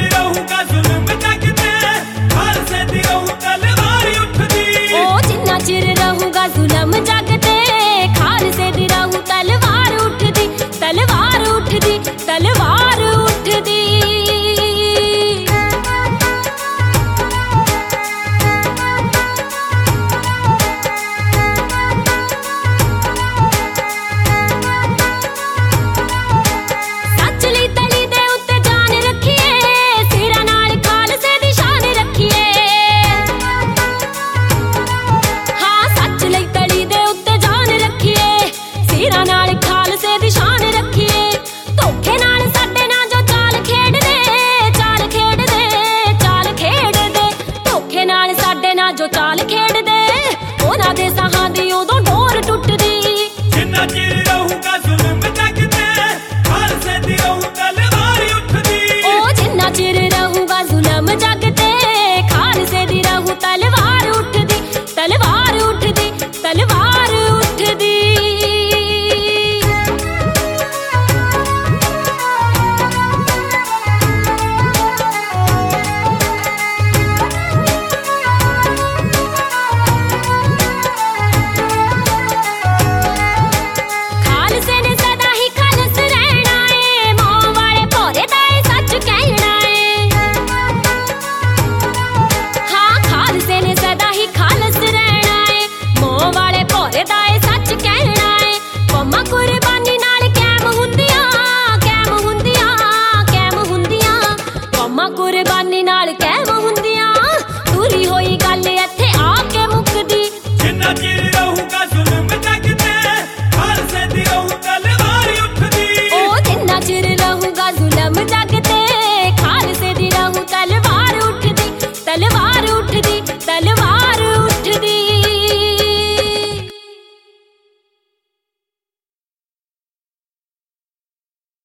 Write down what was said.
ਰਹੂਗਾ ਜ਼ੁਲਮ ਜੱਗ ਤੇ ਖਾਲਸੇ ਦੀ ਰਹੂ ਤਲਵਾਰ ਉੱਠਦੀ। ਉਹ ਜਿੰਨਾ ਚਿਰ ਰਹੂਗਾ ਜ਼ੁਲਮ ਜੱਗ ਤੇ ਖਾਲਸੇ ਦੀ ਰਹੂ ਤਲਵਾਰ ਉੱਠਦੀ, ਤਲਵਾਰ ਉੱਠਦੀ, ਤਲਵਾਰ ਉੱਠਦੀ। ਜੋ ਚਾਲ ਖੇਡਦੇ ਉਹਨਾਂ ਦੇ ਸਾਹਾਂ ਦੀ ਉਦੋਂ ਡੋਰ ਟੁੱਟਦੀ। ਜਿੰਨਾ ਚਿਰ ਰਹੂਗਾ ਜ਼ੁਲਮ ਜੱਗ ਤੇ ਖਾਲਸੇ ਦੀ ਰਹੂ ਤਲਵਾਰ ਉੱਠਦੀ। ਉਹ ਜਿੰਨਾ ਚਿਰ ਰਹੂਗਾ ਜ਼ੁਲਮ ਜੱਗ ਤੇ ਖਾਲਸੇ ਦੀ ਰਹੂ ਤਲਵਾਰ ਉੱਠਦੀ, ਤਲਵਾਰ ਉੱਠਦੀ, ਤਲਵਾਰ ਉੱਠਦੀ। ਕੁਰਬਾਨੀ ਨਾਲ ਕਹਿ